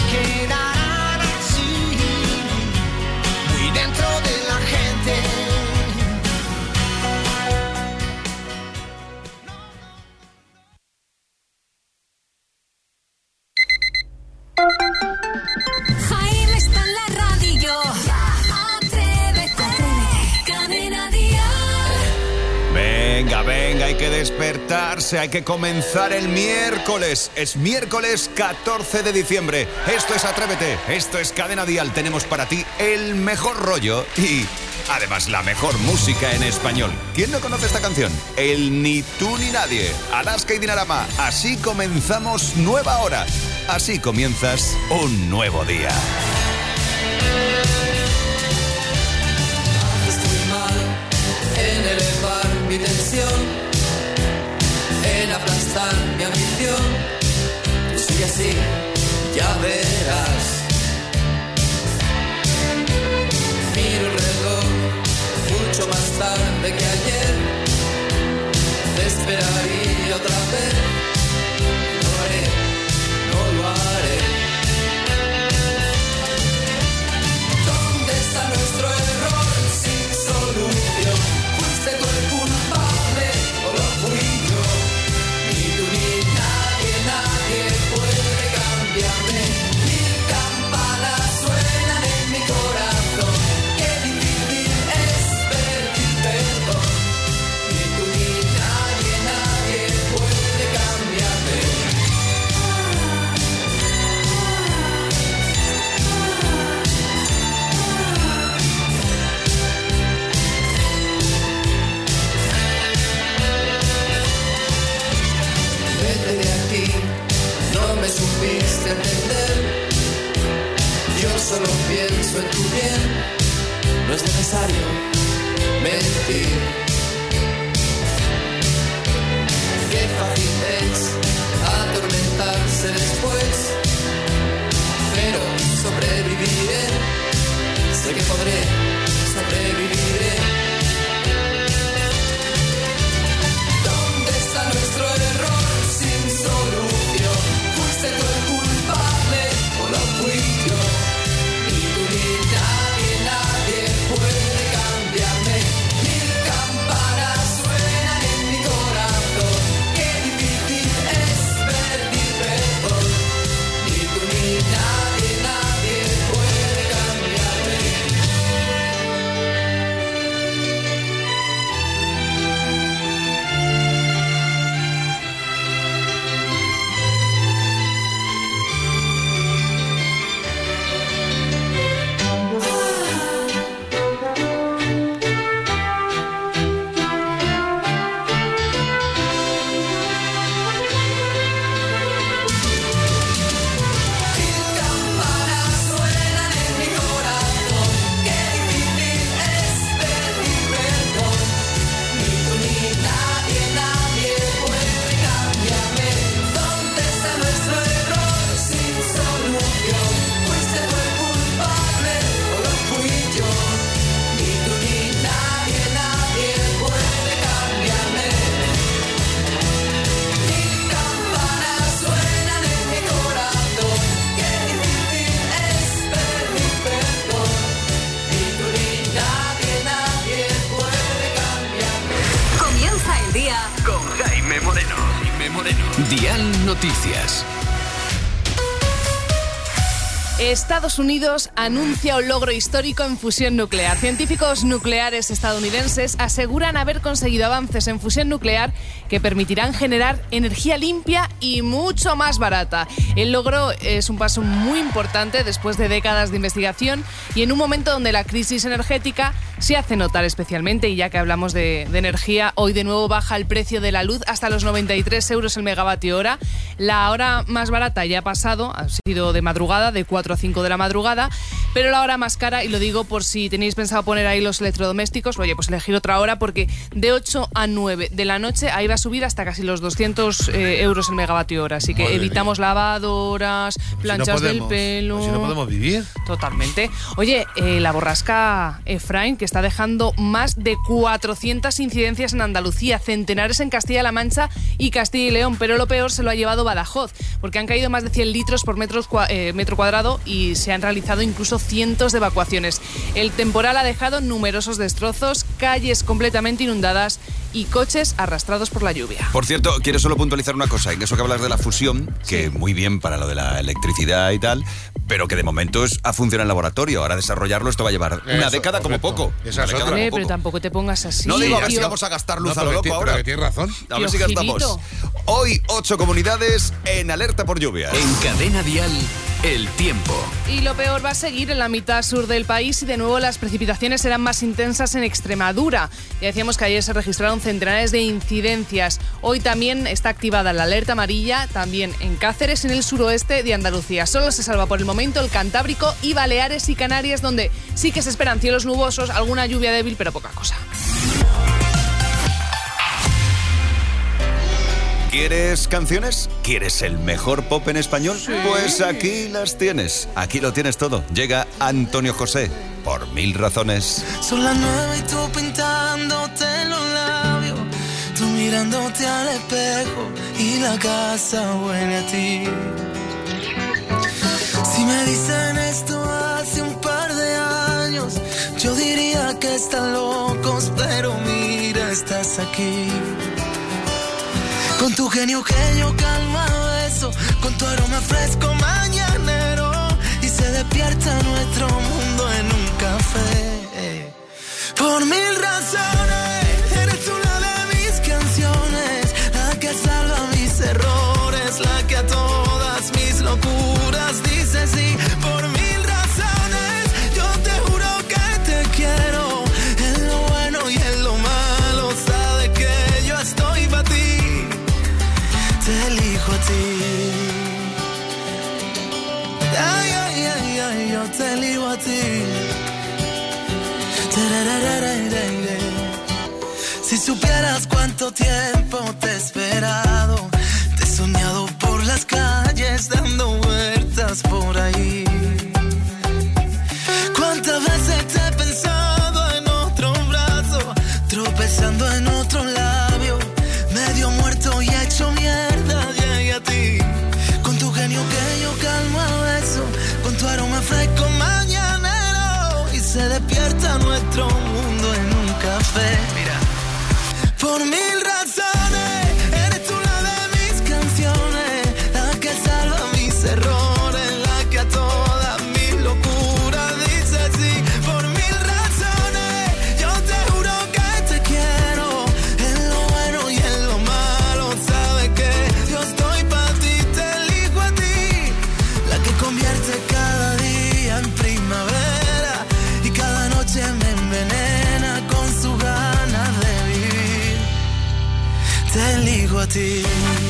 quedarán así, muy dentro de la gente. Jaime está en la radio. Atrévete. Cadena Dial. Venga, venga, hay que despertarse, hay que comenzar el miércoles. Es miércoles 14 de diciembre. Esto es Atrévete, esto es Cadena Dial. Tenemos para ti el mejor rollo y además la mejor música en español. ¿Quién no conoce esta canción? El Ni tú ni nadie. Alaska y Dinarama. Así comenzamos nueva hora. Así comienzas un nuevo día. Estoy mal en elevar mi tensión, en aplastar mi ambición. Tú sigue así, ya verás. Miro el reloj mucho más tarde que ayer. Te esperaría otra vez. Lo haré, no lo haré. ¿Dónde está nuestro error sin solución? ¿Fuiste tú el culpable o lo fui yo? Ni tú ni nadie, nadie puede cambiarme. Mil campanas suenan en mi corazón. Qué difícil es pedir perdón. Ni tú ni nadie, nadie puede cambiarme. Vete de aquí, no me supiste entender. Yo solo pienso en tu bien, no es necesario mentir. Qué fácil es atormentarse después, pero sobreviviré, sé que podré, sobreviviré. ¿Dónde está nuestro error sin solución? ¿Fuiste tú el culpable o lo fui yo? Ni tú ni nadie, nadie puede cambiarme. Mil campanas suenan en mi corazón. Qué difícil es pedir perdón. Ni tú ni nadie, nadie puede cambiarme. Mil campanas suenan en mi corazón. Qué difícil es pedir perdón. Ni tú ni nadie, nadie puede cambiarme. ¿Dónde está nuestro error sin solución? ¿Fuiste tú el culpable o lo fui yo? Ni tú ni nadie, nadie puede cambiarme. Mil campanas suenan en mi corazón. Qué difícil es pedir perdón. Ni tú ni nadie, nadie puede cambiarme. Comienza el día. Con Jaime Moreno. Dial Noticias. Estados Unidos anuncia un logro histórico en fusión nuclear. Científicos nucleares estadounidenses aseguran haber conseguido avances en fusión nuclear que permitirán generar energía limpia y mucho más barata. El logro es un paso muy importante después de décadas de investigación y en un momento donde la crisis energética se hace notar especialmente. Y ya que hablamos de energía, hoy de nuevo baja el precio de la luz hasta los 93 euros el megavatio hora. La hora más barata ya ha pasado, ha sido de madrugada, de 4 4 o 5 de la madrugada, pero la hora más cara, y lo digo por si tenéis pensado poner ahí los electrodomésticos, oye, pues elegir otra hora, porque de 8 a 9 de la noche ahí va a subir hasta casi los 200 euros el megavatio hora, así que Madre evitamos mía. lavadoras, planchas del pelo. Pues si no podemos vivir. Totalmente. Oye, la borrasca Efraín, que está dejando más de 400 incidencias en Andalucía, centenares en Castilla-La Mancha y Castilla y León, pero lo peor se lo ha llevado Badajoz, porque han caído más de 100 litros por metro cuadrado y se han realizado incluso cientos de evacuaciones. El temporal ha dejado numerosos destrozos, calles completamente inundadas y coches arrastrados por la lluvia. Por cierto, quiero solo puntualizar una cosa, en eso que hablas de la fusión, que muy bien para lo de la electricidad y tal, pero que de momento ha funcionado en laboratorio. Ahora desarrollarlo esto va a llevar una década como poco. Esa es Una década otra. como Pero poco. tampoco te pongas así. No digo a ver tío. si vamos a gastar luz No, a lo pero loco ahora. que tienes razón. A ver Tío, si gastamos. Gilito. Hoy 8 comunidades en alerta por lluvias. En Cadena Dial, el tiempo. Y lo peor va a seguir en la mitad sur del país y de nuevo las precipitaciones serán más intensas en Extremadura. Ya decíamos que ayer se registraron centenares de incidencias. Hoy también está activada la alerta amarilla, también en Cáceres, en el suroeste de Andalucía. Solo se salva por el momento el Cantábrico y Baleares y Canarias, donde sí que se esperan cielos nubosos, alguna lluvia débil, pero poca cosa. ¿Quieres canciones? ¿Quieres el mejor pop en español? Pues aquí las tienes. Aquí lo tienes todo. Llega Antonio José, por 1000 razones. Son las 9 y tú pintándote los labios, tú mirándote al espejo y la casa huele a ti. Si me dicen esto hace un par de años, yo diría que están locos, pero mira, estás aquí. Con tu genio que yo calmo a beso, con tu aroma fresco mañanero, y se despierta nuestro mundo en un café. Por 1000 razones, eres tú la de mis canciones, la que salva mis errores, la que a todas mis locuras dice sí. Por 1000 razones, yo te juro que te quiero, en lo bueno y en lo malo, sabes que yo estoy para ti. Te elijo a ti. Ay, ay, ay, ay, yo te elijo a ti. Si supieras cuánto tiempo te he esperado, te he soñado por las calles dando vueltas por ahí. Cuántas veces te he pensado en otro brazo, tropezando en otro labio, medio muerto y hecho mierda, llegué a ti. Con tu genio que yo calmo a beso, con tu aroma fresco mañanero, y se despierta nuestro mundo en un café. Mira. Por 1000 razones, eres tú la de mis canciones, la que salva mis errores, la que a todas mis locuras dice sí. Por 1000 razones, yo te juro que te quiero, en lo bueno y en lo malo, sabes que yo estoy para ti, te elijo a ti, la que convierte cada día en primavera y cada noche me envenena con su ganas de vivir. Te elijo a ti.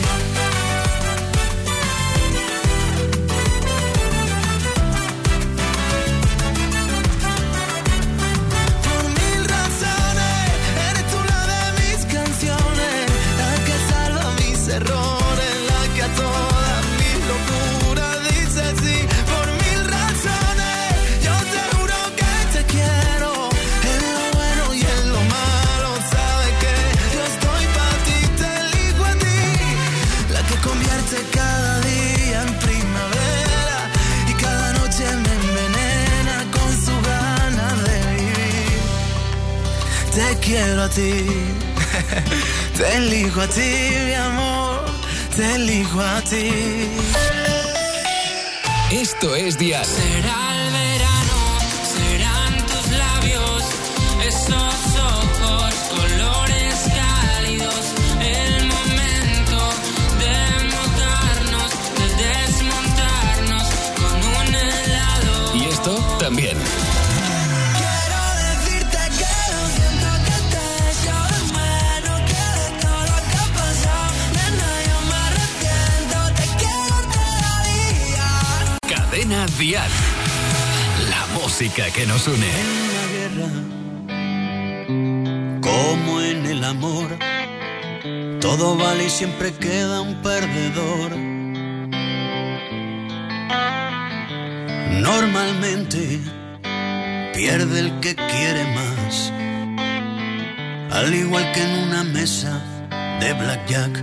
Por 1000 razones, eres tú la de mis canciones, la que salva mis errores, la que a todas mis locuras dice sí. Por 1000 razones, yo te juro que te quiero, en lo bueno y en lo malo, sabes que yo estoy para ti, te elijo a ti, la que convierte cada día en primavera y cada noche me envenena con su ganas de vivir. Te quiero a ti, te elijo a ti, mi amor, te elijo a ti. Esto es Dial. Será el verano, serán tus labios, esos ojos, colores cálidos, el momento de montarnos, de desmontarnos con un helado. Y esto también. Quiero decirte que lo siento que te echo de menos, que de todo lo que ha pasado, nena, yo me arrepiento, te quiero todavía. Cadena Cadena Dial. La música que nos une. En la guerra, como en el amor, todo vale y siempre queda un perdedor. Normalmente pierde el que quiere más, al igual que en una mesa de blackjack.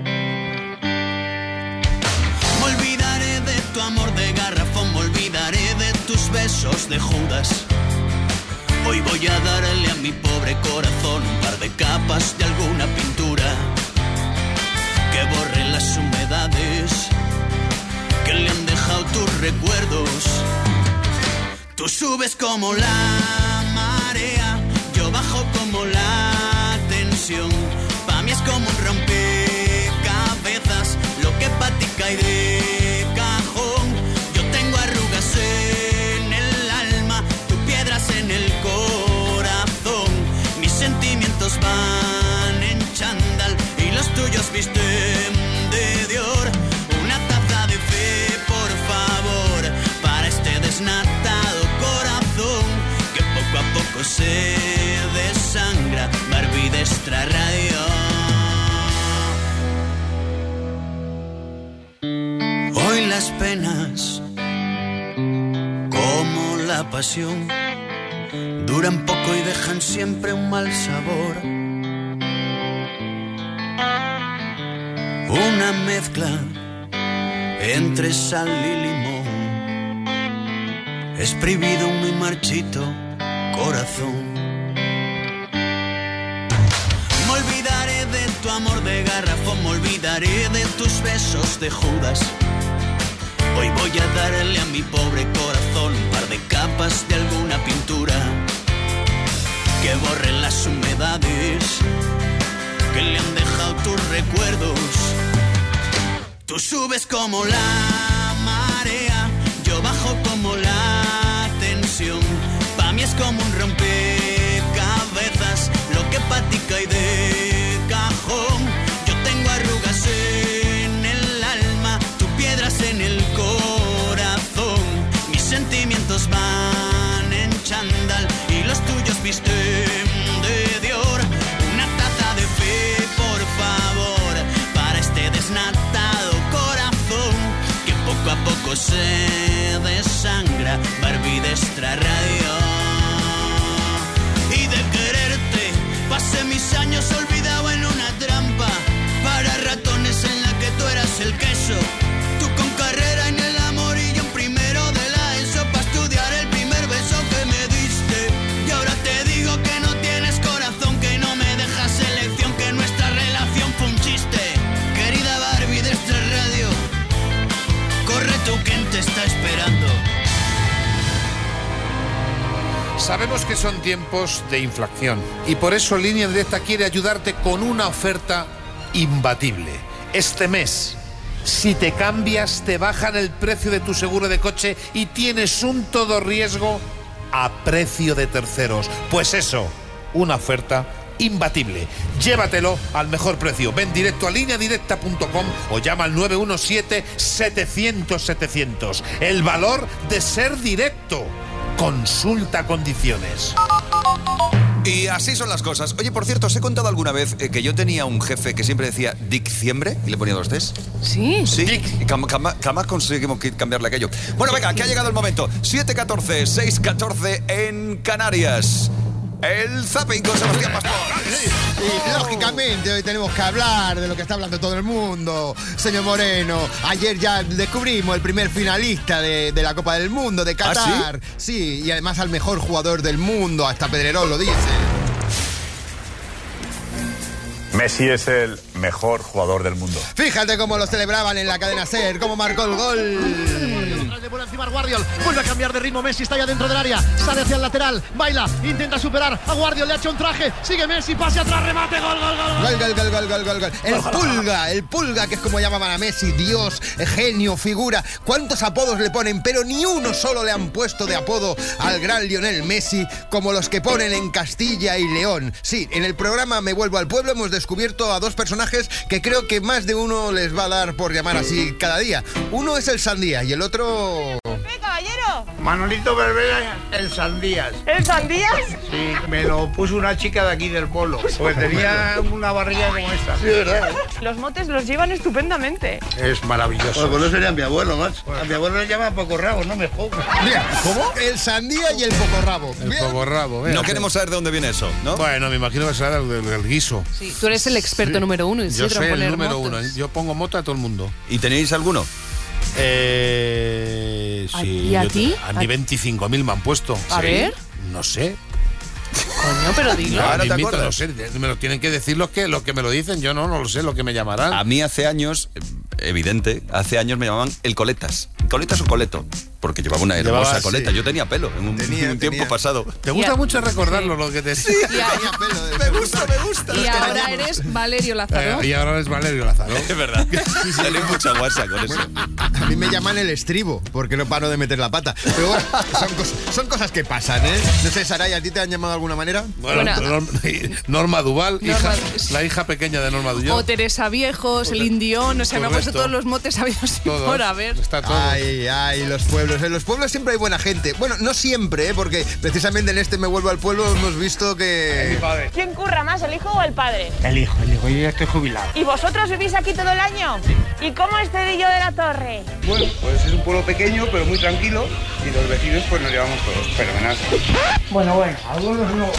Me olvidaré de tu amor de garrafón, me olvidaré de tus besos de Judas. Hoy voy a darle a mi pobre corazón un par de capas de alguna pintura que borre las humedades que le han dejado tus recuerdos. Tú subes como la marea, yo bajo como la tensión. Pa' mí es como un rompecabezas, lo que pa' ti cae de cajón. Yo tengo arrugas en el alma, tú piedras en el corazón. Mis sentimientos van en chándal y los tuyos visten de Dior. Una taza de fe, por favor, para este desnatado corazón que poco a poco se desangra. Barbie de Extra Radio. Hoy las penas, como la pasión, duran poco y dejan siempre un mal sabor. Una mezcla entre sal y limón, exprimido un muy marchito corazón. Me olvidaré de tu amor de garrafón, me olvidaré de tus besos de Judas. Hoy voy a darle a mi pobre corazón un par de capas de alguna pintura que borren las humedades que le han dejado tus recuerdos. Tú subes como la marea, yo bajo como la tensión. Pa' mí es como un rompecabezas, lo que pa' ti cae de cajón. Yo tengo arrugas en el alma, tú piedras en el corazón. Mis sentimientos van en chándal y los tuyos visten de Dior. Una taza de fe, por favor, para este desnatado corazón que poco a poco se desangra. Barbie de Extra Radio. Y de quererte pasé mis años olvidado en una trampa para ratones en la que tú eras el queso. Tú con carrera en el amor y yo en primero de la ESO para estudiar el primer beso que me diste. Y ahora te digo que no tienes corazón, que no me dejas elección, que nuestra relación fue un chiste. Querida Barbie de Extra Radio, corre tú, ¿quién te está esperando? Sabemos que son tiempos de inflación y por eso Línea Directa quiere ayudarte con una oferta imbatible. Este mes, si te cambias, te bajan el precio de tu seguro de coche y tienes un todo riesgo a precio de terceros. Pues eso, una oferta imbatible. Llévatelo al mejor precio. Ven directo a lineadirecta.com o llama al 917-700-700. El valor de ser directo. Consulta condiciones. Y así son las cosas. Oye, por cierto, ¿os he contado alguna vez que yo tenía un jefe que siempre decía diciembre y le ponía dos Ds? Sí. Sí, y jamás conseguimos cambiarle aquello. Bueno, venga, que ha llegado el momento. 7:14, 6:14 en Canarias. El Zapping con Sebastián Pastor. Y lógicamente hoy tenemos que hablar de lo que está hablando todo el mundo, señor Moreno. Ayer ya descubrimos el primer finalista de la Copa del Mundo de Qatar. ¿Ah, sí, y además al mejor jugador del mundo, hasta Pedrerol lo dice. Messi es el mejor jugador del mundo. Fíjate cómo lo celebraban en la cadena SER, cómo marcó el gol. Vuelve encima Guardiol, vuelve a cambiar de ritmo. Messi está ya dentro del área, sale hacia el lateral, baila, intenta superar a Guardiol, le ha hecho un traje, sigue Messi, pase atrás, remate, gol. Gol. El pulga, que es como llamaban a Messi, Dios, genio, figura. ¿Cuántos apodos le ponen? Pero ni uno solo le han puesto de apodo al gran Lionel Messi como los que ponen en Castilla y León. Sí, en el programa Me Vuelvo al Pueblo hemos descubierto a dos personajes que creo que más de uno les va a dar por llamar así cada día. Uno es el Sandía y el otro... Manolito Berbera en sandías. ¿En sandías? Sí, me lo puso una chica de aquí del pueblo. Pues tenía una barriga como esta. Sí, ¿verdad? Los motes los llevan estupendamente. Es maravilloso. Pues no sería mi abuelo, macho. A mi abuelo le llama pocorrabo, no me jodas. Mira, ¿cómo? El sandía y el pocorrabo. El pocorrabo. No queremos saber de dónde viene eso, ¿no? Bueno, me imagino que será del guiso. Sí, tú eres el experto número uno. Yo Isidro, soy en el poner número motos. uno. Yo pongo moto a todo el mundo. ¿Y tenéis alguno? Sí. ¿Y a ti? A mí 25.000 me han puesto. A ver. No sé. Coño, pero dilo. Ahora te Mismito, acuerdas. no sé, me lo tienen que decir los que me lo dicen. Yo no lo sé, lo que me llamarán. A mí hace años, evidente, hace años me llamaban el Coletas. ¿Coletas o Coleto? Porque llevaba una hermosa Llevabas, coleta. sí. Yo tenía pelo en un tiempo pasado. Te gusta Y a- mucho recordarlo, lo que te Sí, Tenía pelo. me gusta. Y ahora eres Valerio Lázaro. Y ahora es Valerio Lázaro. Es verdad. Salí mucha guasa con eso. A mí me llaman el estribo, porque no paro de meter la pata. Pero bueno, son cosas que pasan, ¿eh? No sé, Saray, ¿a ti te han llamado de alguna manera? Bueno, Norma Duval, Norma- la hija pequeña de Norma Duval. O Teresa Viejos, el Indión, o sea, me han puesto Correcto. todos los motes sabidos y Todos. por haber. Está todo. Ay, los pueblos. En los pueblos siempre hay buena gente. Bueno, no siempre, ¿eh? Porque precisamente en este Me Vuelvo al Pueblo hemos visto que... ¿Quién curra más, el hijo o el padre? El hijo, yo ya estoy jubilado. ¿Y vosotros vivís aquí todo el año? ¿Y cómo es Cedillo de la Torre? Bueno, pues es un pueblo pequeño, pero muy tranquilo, y los vecinos pues nos llevamos todos fenomenal. Bueno, algunos no.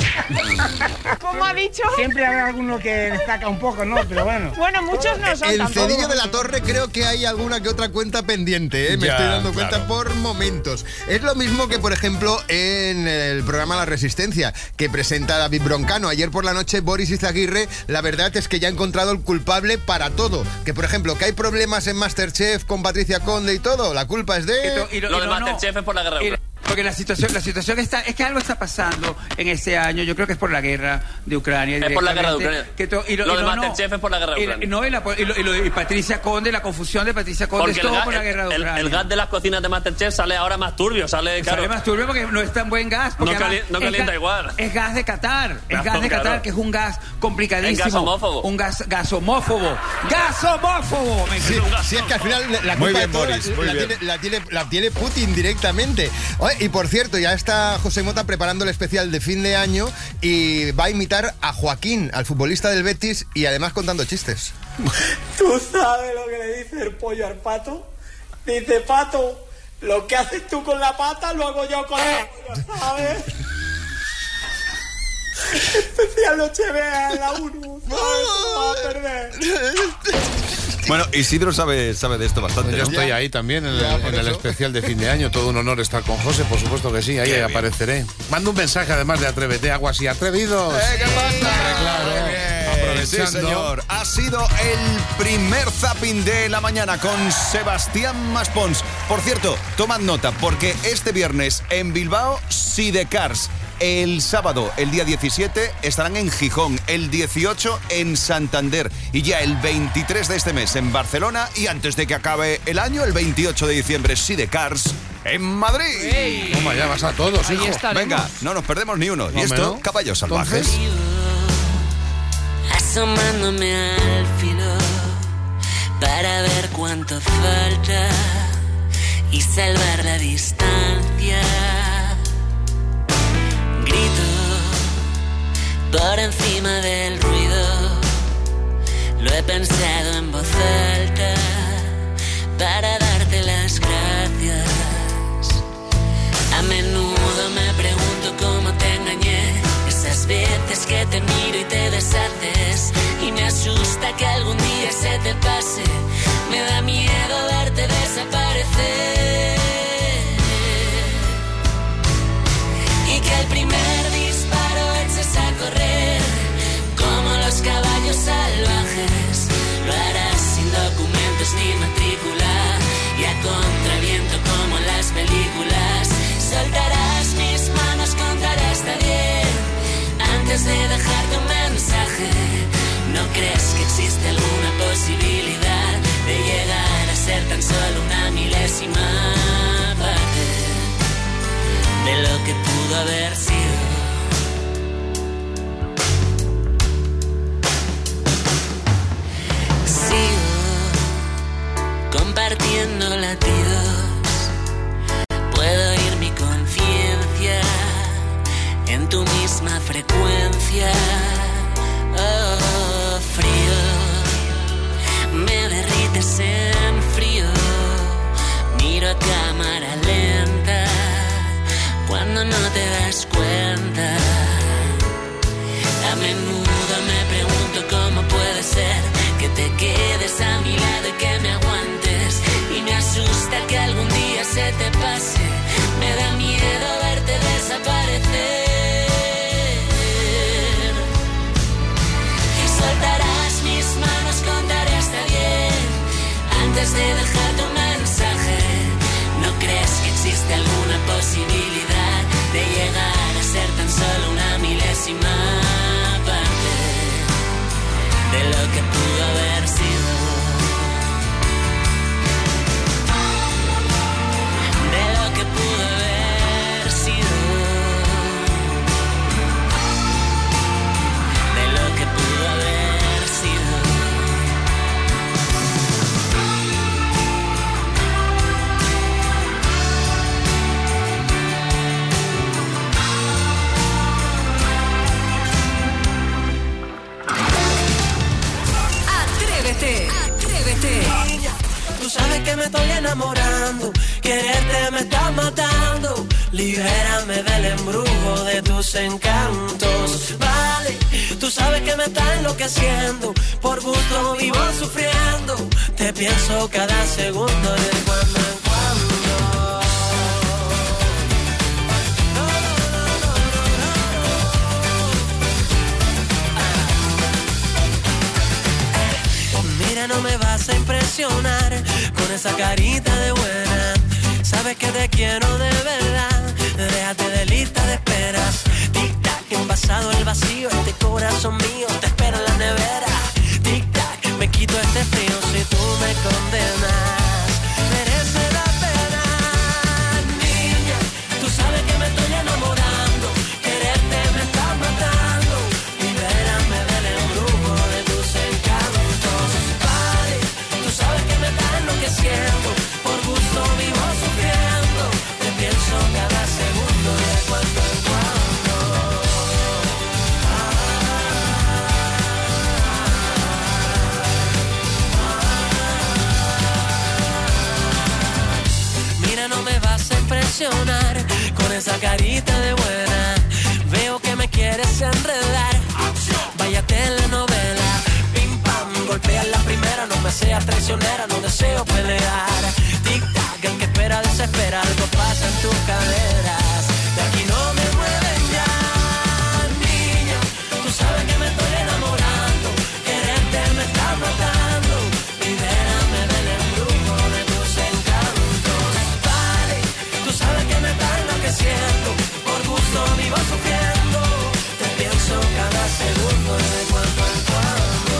¿Cómo ha dicho? Siempre habrá alguno que destaca un poco, ¿no? Pero bueno. Bueno, muchos no son El tampoco. Cedillo de la Torre creo que hay alguna que otra cuenta pendiente, ¿eh? Me Ya, estoy dando cuenta claro. por momentos. Es lo mismo que, por ejemplo, en el programa La Resistencia, que presenta David Broncano. Ayer por la noche, Boris Izaguirre, la verdad es que ya ha encontrado el culpable para todo. Que, por ejemplo, que hay problemas en Masterchef con Patricia Conde y todo, la culpa es de... Lo de Masterchef es por la guerra de Ucrania. Porque la situación está, es que algo está pasando en este año. Yo creo que es por la guerra de Ucrania. Es por la guerra de Ucrania. Lo de no, Masterchef es por la guerra de Ucrania. Y Patricia Conde, la confusión de Patricia Conde, Porque es todo por la guerra de Ucrania. el gas de las cocinas de Masterchef sale ahora más turbio, sale más turbio porque no es tan buen gas. No, Además, no calienta igual. Es gas de Qatar. Es Claro, gas de Qatar, claro. que es un gas complicadísimo. Es gas homófobo. Un gas homófobo. ¡Gas homófobo! Sí, es que al final la Muy culpa bien, de todo Boris, muy bien. la tiene Putin directamente. Oye, y por cierto, ya está José Mota preparando el especial de fin de año y va a imitar a Joaquín, al futbolista del Betis, y además contando chistes. ¿Tú sabes lo que le dice el pollo al pato? Dice, pato, lo que haces tú con la pata lo hago yo con la pollo, ¿sabes? Especial Nochevea en la 1, ¿sabes? No va a perder. Bueno, Isidro sabe de esto bastante, Yo ¿no? estoy ahí también en por el eso. especial de fin de año. Todo un honor estar con José, por supuesto que sí. Ahí Qué apareceré. Mando un mensaje además de Atrévete, algo así. ¡Atrevidos! ¿Qué pasa? Claro. Muy bien. Aprovechando. Sí, señor. Ha sido el primer zapping de la mañana con Sebastián Maspons. Por cierto, tomad nota, porque este viernes en Bilbao, Sidecars. El sábado, el día 17, estarán en Gijón, el 18 en Santander y ya el 23 de este mes en Barcelona y antes de que acabe el año, el 28 de diciembre, Sidecars en Madrid. ¡Ey! Toma, ya vas a todos, Ahí hijo. estaremos. Venga, no nos perdemos ni uno. Y Hombre, esto, ¿no? Caballos Salvajes. Asomándome al filo para ver cuánto falta y salvar la distancia. Grito por encima del ruido, lo he pensado en voz alta para darte las gracias. A menudo me pregunto cómo te engañé, esas veces que te miro y te deshaces, y me asusta que algún día se te pase, me da miedo verte desaparecer, y que el primer disparo eches a correr, como los caballos salvajes, lo harás sin documentos ni matrícula, y a contraviento como en las películas, soltarás mis manos, contaré hasta 10, antes de dejarte un mensaje. ¿No crees que existe alguna posibilidad de llegar a ser tan solo una milésima parte de lo que pudo haber sido? Sigo compartiendo latidos, puedo ir te das cuenta. A menudo me pregunto cómo puede ser que te quedes a mi lado y que me aguantes. Y me asusta que algún día se te pase. Me da miedo verte desaparecer. Y soltarás mis manos, contaré hasta 10 antes de dejar tu mensaje. ¿No crees que existe alguna posibilidad de llegar a ser tan solo una milésima parte de lo que pudo haber sido? De lo que pudo haber sido. De lo que pudo haber sido. Atrévete. Niña, tú sabes que me estoy enamorando. Quererte me está matando. Libérame del embrujo de tus encantos. Vale, tú sabes que me está enloqueciendo. Por gusto vivo sufriendo. Te pienso cada segundo de cuando en cuando. Mira, no me vas a impresionar con esa carita de buena. Sabes que te quiero de verdad. Déjate de lista de esperas. Tic-tac, envasado el vacío. Este corazón mío te espera en la nevera. Tic-tac, me quito este frío si tú me condenas. Merece la pena. Niña, tú sabes que me estoy enamorando. Quererte me está matando. Libérame del embrujo de tus encantos. Vale, tú sabes que me está enloqueciendo. Por gusto vivo sufriendo. Te pienso cada segundo de cuando en cuando. Mira, no me vas a impresionar con esa carita de buena. Veo que me quieres enredar. Vaya telenovela. Pim pam, golpea la primera. No me seas traicionera, no deseo pelear. Tic tac, el que espera desespera. Algo pasa en tus caderas. De aquí no me mueven ya. Niña, tú sabes que me estoy enamorando. Quererte me está matando. Libérame del embrujo de tus encantos. Vale, tú sabes que me está enloqueciendo. Por gusto vivo sufriendo. Te pienso cada segundo de cuando en cuando.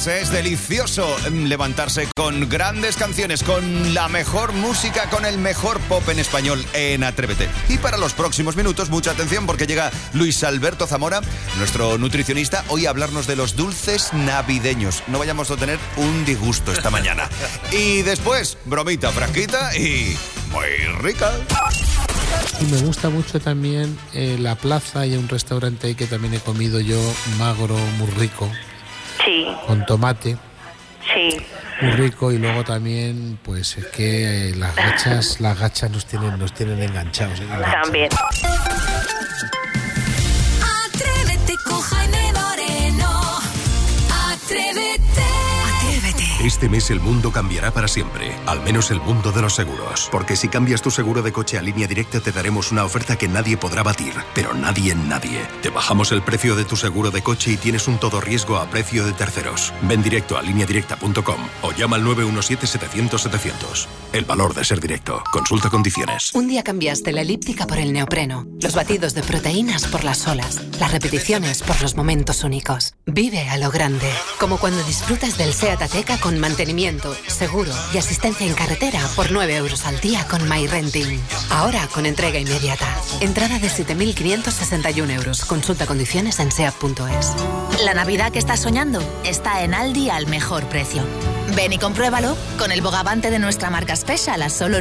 Es delicioso levantarse con grandes canciones, con la mejor música, con el mejor pop en español en Atrévete. Y para los próximos minutos, mucha atención porque llega Luis Alberto Zamora, nuestro nutricionista, hoy a hablarnos de los dulces navideños. No vayamos a tener un disgusto esta mañana. Y después, bromita fresquita y muy rica. Y me gusta mucho también la plaza y un restaurante que también he comido yo, magro, muy rico. Sí. Con tomate. Sí. Muy rico. Y luego también, pues es que las gachas nos tienen enganchados. También. Atrévete con Jaime Moreno. Atrévete. Este mes el mundo cambiará para siempre, al menos el mundo de los seguros. Porque si cambias tu seguro de coche a Línea Directa te daremos una oferta que nadie podrá batir, pero nadie. Te bajamos el precio de tu seguro de coche y tienes un todo riesgo a precio de terceros. Ven directo a lineadirecta.com o llama al 917-700-700. El valor de ser directo. Consulta condiciones. Un día cambiaste la elíptica por el neopreno, los batidos de proteínas por las olas, las repeticiones por los momentos únicos. Vive a lo grande, como cuando disfrutas del SEAT Ateca con mantenimiento, seguro y asistencia en carretera por 9 euros al día con MyRenting. Ahora con entrega inmediata. Entrada de 7.561 euros. Consulta condiciones en seat.es. La Navidad que estás soñando está en Aldi al mejor precio. Ven y compruébalo con el bogavante de nuestra marca Special a solo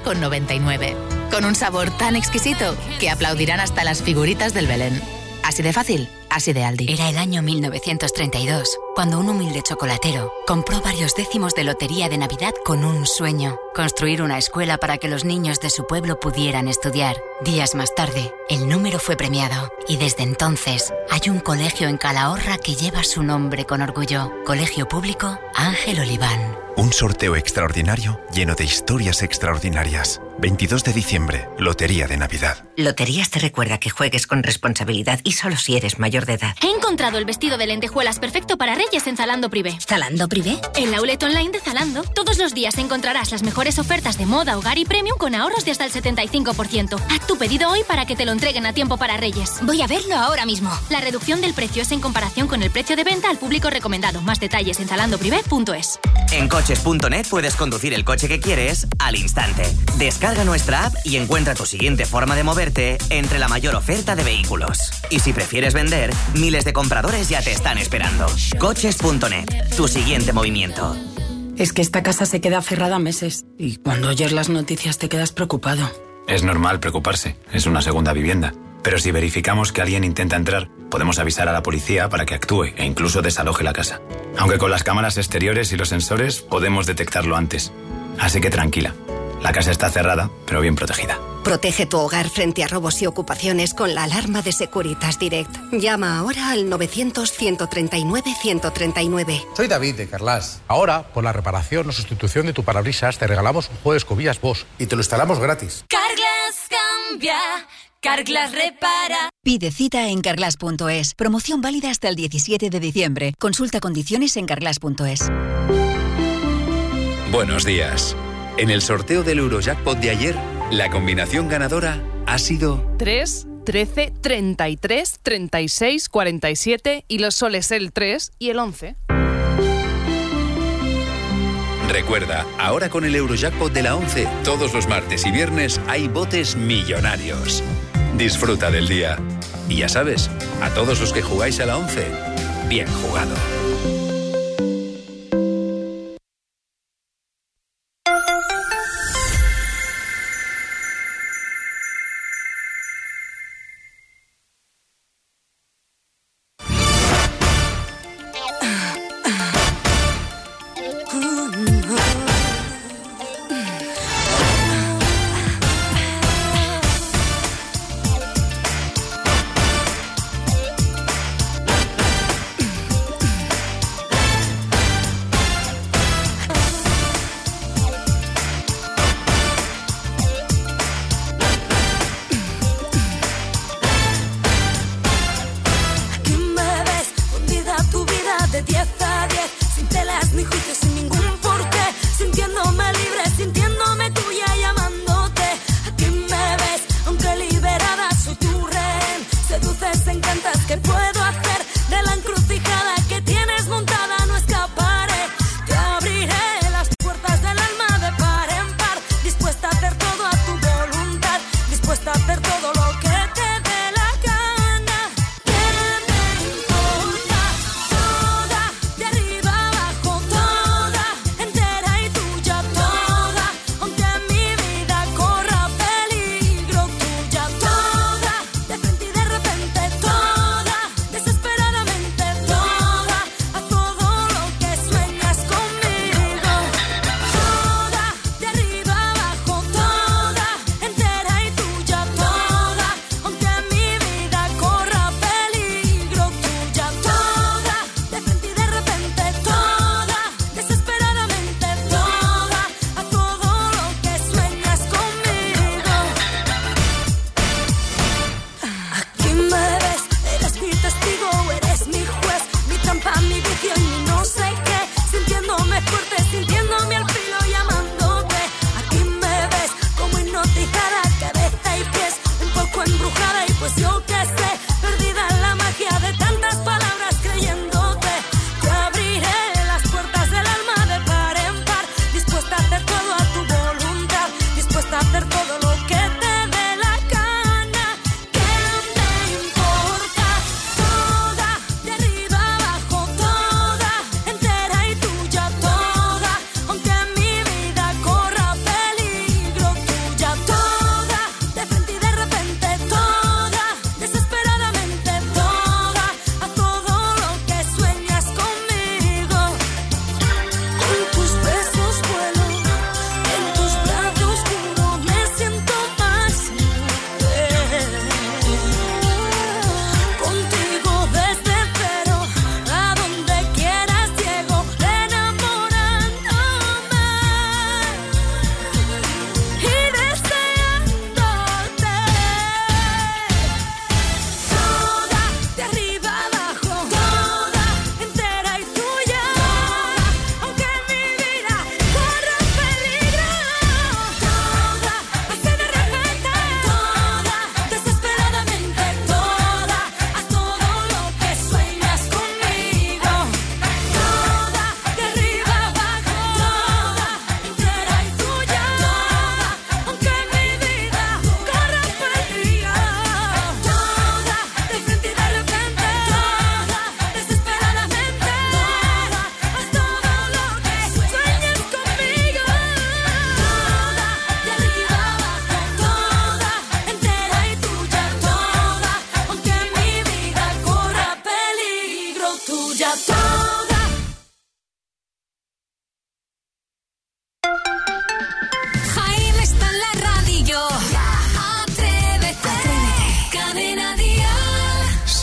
9,99. Con un sabor tan exquisito que aplaudirán hasta las figuritas del Belén. Así de fácil, así de Aldi. Era el año 1932, cuando un humilde chocolatero compró varios décimos de lotería de Navidad con un sueño: construir una escuela para que los niños de su pueblo pudieran estudiar. Días más tarde, el número fue premiado y desde entonces hay un colegio en Calahorra que lleva su nombre con orgullo. Colegio Público Ángel Oliván. Un sorteo extraordinario lleno de historias extraordinarias. 22 de diciembre, Lotería de Navidad. Loterías te recuerda que juegues con responsabilidad y solo si eres mayor de edad. He encontrado el vestido de lentejuelas perfecto para Reyes en Zalando Privé. ¿Zalando Privé? En la outlet online de Zalando, todos los días encontrarás las mejores ofertas de moda, hogar y premium con ahorros de hasta el 75%. Haz tu pedido hoy para que te lo entreguen a tiempo para Reyes. Voy a verlo ahora mismo. La reducción del precio es en comparación con el precio de venta al público recomendado. Más detalles en zalandoprivé.es. En coches.net puedes conducir el coche que quieres al instante. Descarga nuestra app y encuentra tu siguiente forma de moverte entre la mayor oferta de vehículos. Y si prefieres vender, miles de compradores ya te están esperando. Coches.net, tu siguiente movimiento. Es que esta casa se queda cerrada meses y cuando oyes las noticias te quedas preocupado. Es normal preocuparse, es una segunda vivienda. Pero si verificamos que alguien intenta entrar, podemos avisar a la policía para que actúe e incluso desaloje la casa. Aunque con las cámaras exteriores y los sensores podemos detectarlo antes. Así que tranquila, la casa está cerrada, pero bien protegida. Protege tu hogar frente a robos y ocupaciones con la alarma de Securitas Direct. Llama ahora al 900-139-139. Soy David de Carglass. Ahora, por la reparación o sustitución de tu parabrisas, te regalamos un juego de escobillas Bosch y te lo instalamos gratis. Carglass cambia. Carglass repara. Pide cita en carglass.es. Promoción válida hasta el 17 de diciembre. Consulta condiciones en carglass.es. Buenos días. En el sorteo del Eurojackpot de ayer, la combinación ganadora ha sido 3, 13, 33, 36, 47 y los soles el 3 y el 11. Recuerda, ahora con el Eurojackpot de la 11, todos los martes y viernes hay botes millonarios. Disfruta del día. Y ya sabes, a todos los que jugáis a la 11, bien jugado. De 10 a 10, sin telas ni juicios, sin ningún porqué.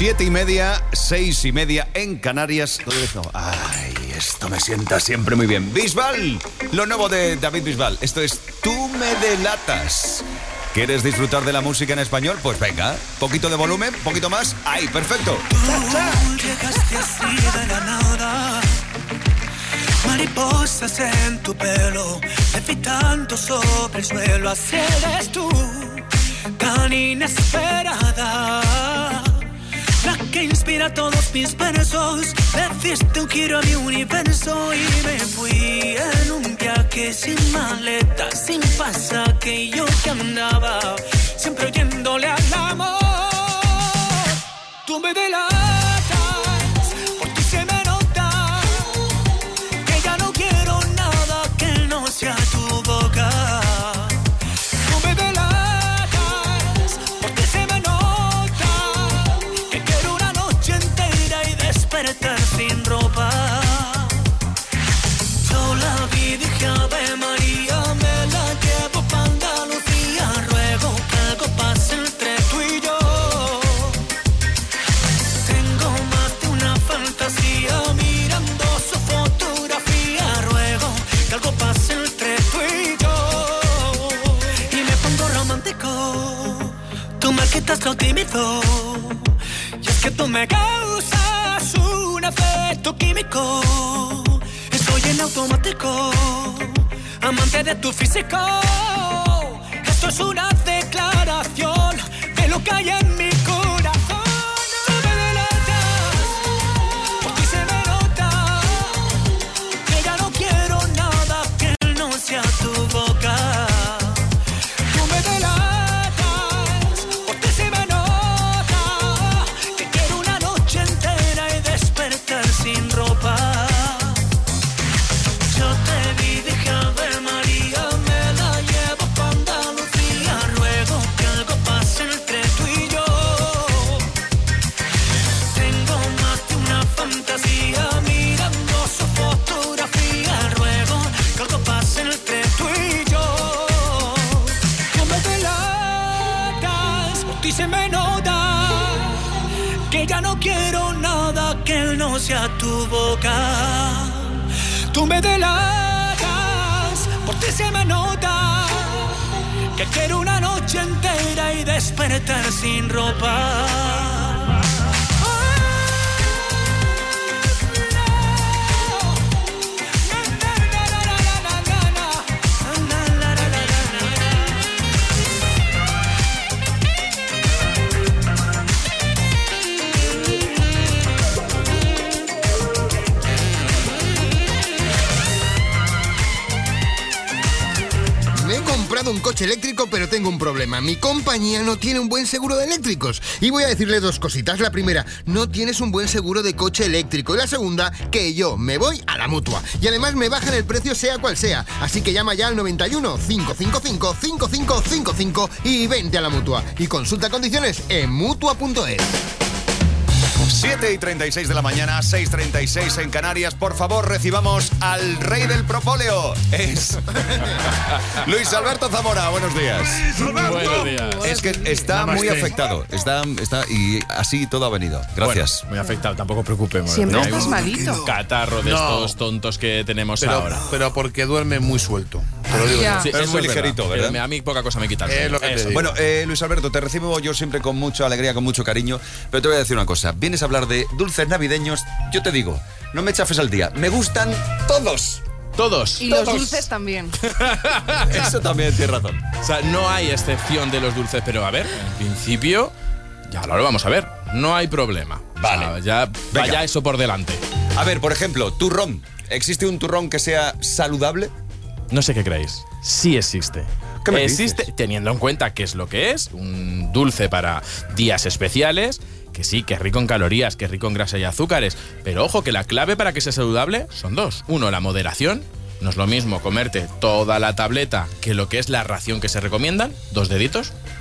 7:30, 6:30 en Canarias. Ay, esto me sienta siempre muy bien. Bisbal, lo nuevo de David Bisbal. Esto es Tú me delatas. ¿Quieres disfrutar de la música en español? Pues venga, poquito de volumen, poquito más. ¡Ahí, perfecto! Llegaste así de la nada, mariposas en tu pelo, levitando sobre el suelo. Así eres tú, tan inesperada, la que inspira todos mis versos. Le diste un giro a mi universo y me fui en un viaje sin maleta, sin pasaje. Yo que andaba siempre oyéndole al amor. Tú me delatas, por ti se me nota que ya no quiero nada que no sea tu boca. Tú me delatas, por ti se me nota que quiero una noche entera y despertar sin ropa. Yo la vi, dije Ave María, me la llevo pa' Andalucía. Ruego que algo pase entre tú y yo. Tengo más de una fantasía mirando su fotografía. Ruego que algo pase entre tú y yo. Y me pongo romántico, tú me quitas lo tímido. Y es que tú me causas un efecto químico. Estoy en automático, amante de tu físico. Esto es una declaración de lo que hay en mi corazón. Tú me delatas, por ti se me nota que ya no quiero nada que no sea tu boca. Tú me delatas, por ti se me nota que quiero una noche entera y despertar sin ropa. Yo te vi, dije Ave María, me la llevo pa' Andalucía. Ruego que algo pase entre tú y yo. Tengo más de una fantasía mirando su fotografía. Ruego que algo pase entre tú y yo. Tú me delatas, por ti se me nota que ya no quiero nada que no sea tu boca. Tú me delatas, por ti se me nota que quiero una noche entera y despertar sin ropa. Me he comprado un coche eléctrico, pero tengo un problema. Mi compañía no tiene un buen seguro de eléctricos. Y voy a decirle dos cositas. La primera, no tienes un buen seguro de coche eléctrico. Y la segunda, que yo me voy a la Mutua. Y además me bajan el precio sea cual sea. Así que llama ya al 91 555 5555 y vente a la Mutua. Y consulta condiciones en Mutua.es. 7:36 de la mañana, 6:36 en Canarias. Por favor, recibamos al rey del propóleo. Es Luis Alberto Zamora. Buenos días. Buenos días. Es que está muy afectado. Está y así todo ha venido. Gracias. Bueno, muy afectado, tampoco preocupemos. Siempre Hay estás un malito. catarro de estos tontos que tenemos ahora. Pero porque duerme muy suelto. Te lo digo yo. Sí, es eso muy verdad, ligerito, ¿verdad? pero a mí poca cosa me quita. Lo que te digo. Bueno, Luis Alberto, te recibo yo siempre con mucha alegría, con mucho cariño, pero te voy a decir una cosa. Vienes a hablar de dulces navideños, yo te digo, no me chafes al día. Me gustan todos. Todos. Y todos. los dulces también. Eso también tienes razón. O sea, no hay excepción de los dulces, pero a ver, en principio, ya lo vamos a ver. No hay problema. Vale. O sea, ya vaya eso por delante. A ver, por ejemplo, turrón. ¿Existe un turrón que sea saludable? No sé qué creéis. Sí existe. ¿Qué me existe, dices? teniendo en cuenta qué es lo que es, un dulce para días especiales, que sí, que es rico en calorías, que es rico en grasa y azúcares, pero ojo que la clave para que sea saludable son dos. Uno, la moderación. No es lo mismo comerte toda la tableta que lo que es la ración que se recomiendan, 2 deditos.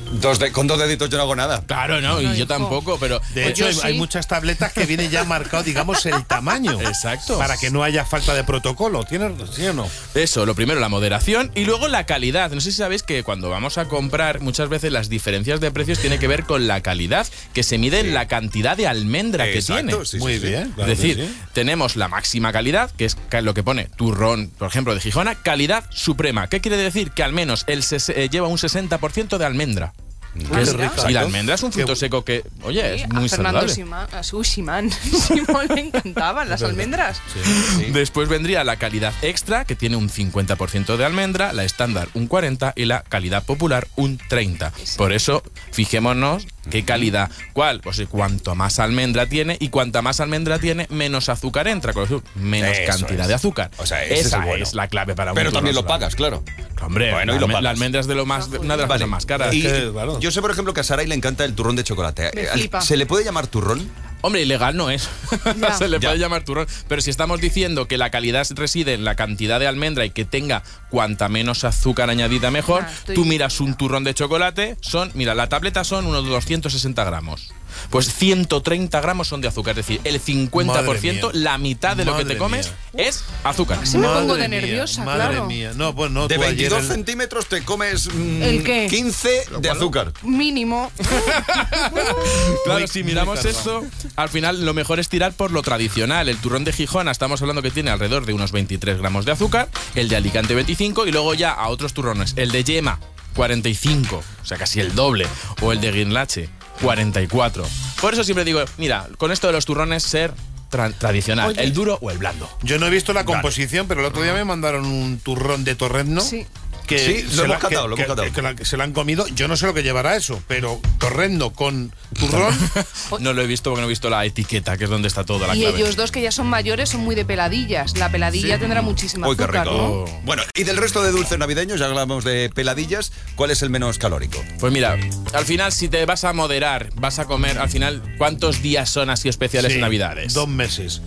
Con 2 deditos yo no hago nada. Claro, no, y yo tampoco, pero... De hecho, hay muchas tabletas que vienen ya marcado, digamos, el tamaño. Exacto. Para que no haya falta de protocolo. ¿Tienes, sí o no? Eso, lo primero, la moderación y luego la calidad. No sé si sabéis que cuando vamos a comprar, muchas veces las diferencias de precios tienen que ver con la calidad, que se mide en la cantidad de almendra que tiene. Muy bien. Claro, es decir, tenemos la máxima calidad, que es lo que pone turrón, por ejemplo, de Gijona, calidad suprema. ¿Qué quiere decir? Que al menos lleva un 60% de almendra. Y la almendra es un fruto seco que, oye, es muy saludable. A Simón le encantaban las almendras. Después vendría la calidad extra, que tiene un 50% de almendra, la estándar un 40% y la calidad popular un 30%. Por eso, fijémonos qué calidad, cuál, pues cuanto más almendra tiene, y cuanta más almendra tiene, menos azúcar entra, menos cantidad de azúcar. O sea, esa es la clave para un Pero también lo saludable. pagas, claro. Hombre, bueno, la almendra es de una de las cosas más caras. Y yo sé, por ejemplo, que a Saray le encanta el turrón de chocolate. Me flipa. ¿Se le puede llamar turrón? Hombre, ilegal no es. Se le puede llamar turrón. Pero si estamos diciendo que la calidad reside en la cantidad de almendra y que tenga cuanta menos azúcar añadida mejor, tú miras un turrón de chocolate, la tableta son unos 260 gramos. Pues 130 gramos son de azúcar, es decir, el 50%, la mitad de lo que te comes es azúcar. Así me pongo de nerviosa, madre claro. mía. No, pues no, de 22 centímetros te comes ¿El qué? 15 de azúcar. Mínimo. Claro, si miramos esto, al final lo mejor es tirar por lo tradicional. El turrón de Gijona, estamos hablando que tiene alrededor de unos 23 gramos de azúcar, el de Alicante 25 y luego ya a otros turrones. El de Yema, 45, o sea, casi el doble, o el de Guirlache, 44. Por eso siempre digo, mira, con esto de los turrones ser tradicional, el duro o el blando. Yo no he visto la composición, pero el otro día me mandaron un turrón de torrezno. Sí. Que lo hemos catado. Que se lo han comido. Yo no sé lo que llevará eso, pero torrezno con turrón. No lo he visto porque no he visto la etiqueta, que es donde está toda la Y clave. ellos dos, que ya son mayores, son muy de peladillas. La peladilla tendrá muchísima Uy, qué azúcar, rico. ¿no? Bueno, y del resto de dulces navideños, ya hablamos de peladillas, ¿cuál es el menos calórico? Pues mira, al final, si te vas a moderar, vas a comer, al final, ¿cuántos días son así especiales en Navidades? 2 meses.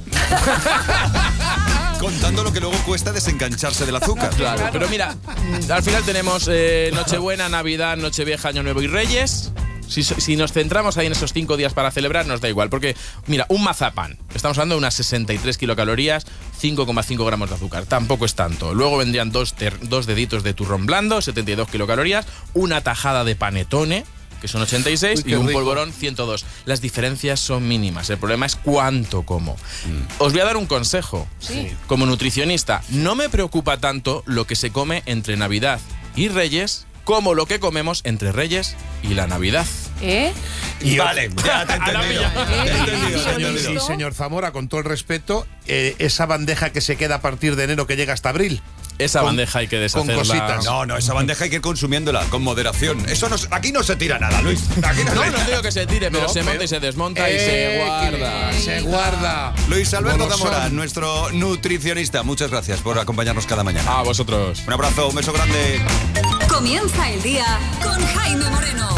Contando lo que luego cuesta desengancharse del azúcar. Claro, pero mira, al final tenemos Nochebuena, Navidad, Nochevieja, Año Nuevo y Reyes. Si nos centramos ahí en esos 5 días para celebrar, nos da igual. Porque, mira, un mazapán, estamos hablando de unas 63 kilocalorías, 5,5 gramos de azúcar. Tampoco es tanto. Luego vendrían dos deditos de turrón blando, 72 kilocalorías, una tajada de panetone, que son 86, Uy, qué y un rico. polvorón 102. Las diferencias son mínimas. El problema es cuánto como. Os voy a dar un consejo. Sí. Como nutricionista, no me preocupa tanto lo que se come entre Navidad y Reyes como lo que comemos entre Reyes y la Navidad. Y vale, ya te he entendido. Sí, señor Zamora, con todo el respeto, esa bandeja que se queda a partir de enero que llega hasta abril. Esa bandeja hay que deshacerla. Con cositas. No, esa bandeja hay que ir consumiéndola con moderación. Eso aquí no se tira nada, Luis. Aquí No digo que se tire, pero se monta y se desmonta y se guarda. Se guarda. Luis Alberto Golosón. Zamora, nuestro nutricionista. Muchas gracias por acompañarnos cada mañana. A vosotros. Un abrazo, un beso grande. Comienza el día con Jaime Moreno.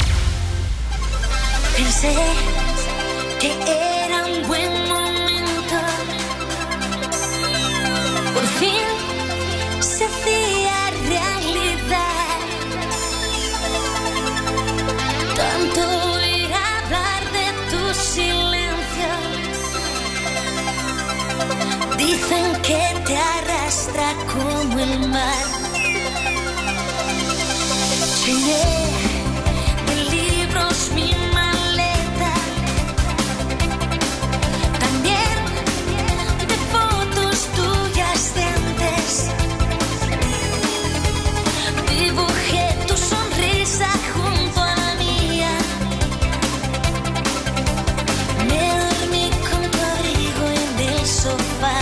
Pensé que era un buen momento. Por fin se hacía realidad. Tanto oír hablar de tu silencio. Dicen que te arrastra como el mar. Llené de libros mi maleta, también de fotos tuyas de antes. Dibujé tu sonrisa junto a la mía. Me dormí con tu abrigo en el sofá.